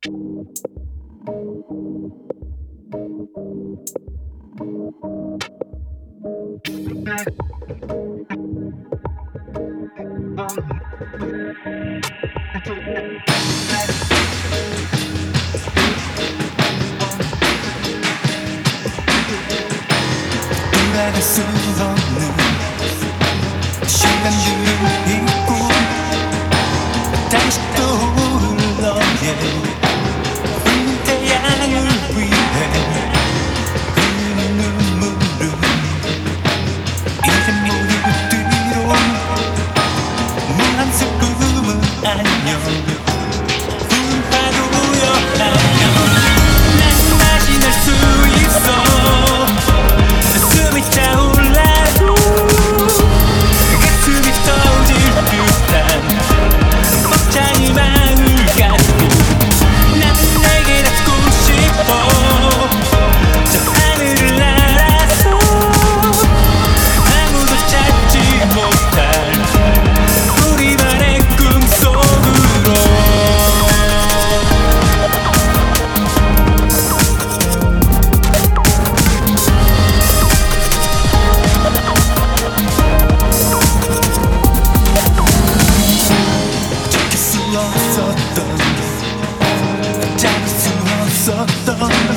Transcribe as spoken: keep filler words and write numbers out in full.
돌아갈 수 없는 시간들이 있고 다시 떠오를 너의 붉은 태양을 위해 흐르는 눈물은 이제 모두 뒤로 무한 슬픔은 안녕 푸른 파도여 안녕 난 다시 날 수 있어 숨이 차올라도 가슴이 터질 듯한 벅찬 마음을 가지고 난 내게 닿고 싶어 저 하늘을 날아서 아무도 찾지 못할 우리만의 꿈속으로 없었던 잡을 수 없었던